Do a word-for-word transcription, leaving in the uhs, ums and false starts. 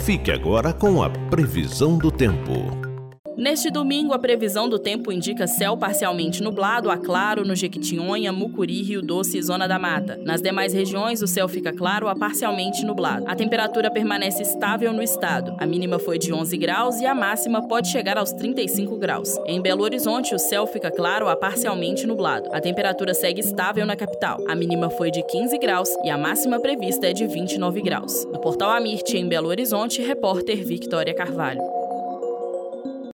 Fique agora com a previsão do tempo. Neste domingo, a previsão do tempo indica céu parcialmente nublado a claro no Jequitinhonha, Mucuri, Rio Doce e Zona da Mata. Nas demais regiões, o céu fica claro a parcialmente nublado. A temperatura permanece estável no estado. A mínima foi de onze graus e a máxima pode chegar aos trinta e cinco graus. Em Belo Horizonte, o céu fica claro a parcialmente nublado. A temperatura segue estável na capital. A mínima foi de quinze graus e a máxima prevista é de vinte e nove graus. Do Portal Amirte, em Belo Horizonte, repórter Victoria Carvalho.